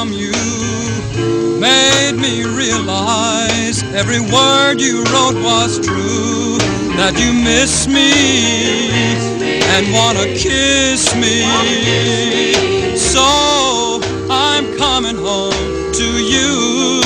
from you made me realize every word you wrote was true, that you miss me and wanna kiss me. So I'm coming home to you.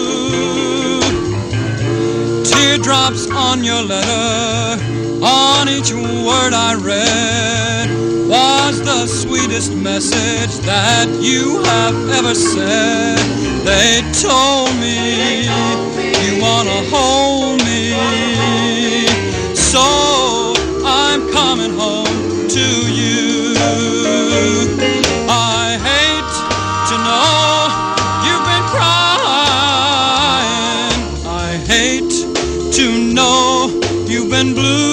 Teardrops on your letter, on each word I read, was the sweetest message that you have ever said. They told me you wanna hold me, so I'm coming home to you. I hate to know you've been crying. I hate to know you've been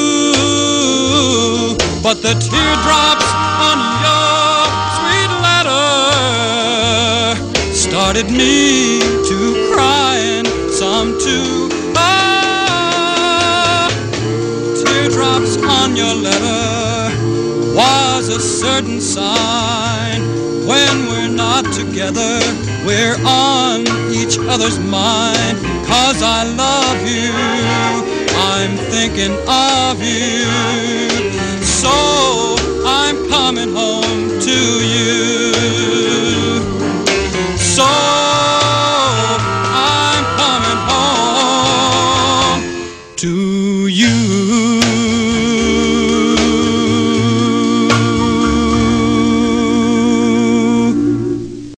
blue, but the teardrops on your sweet letter started me to crying some too. Ah, teardrops on your letter was a certain sign. When we're not together, we're on each other's mind. 'Cause I love you, I'm thinking of you, so I'm coming home to you.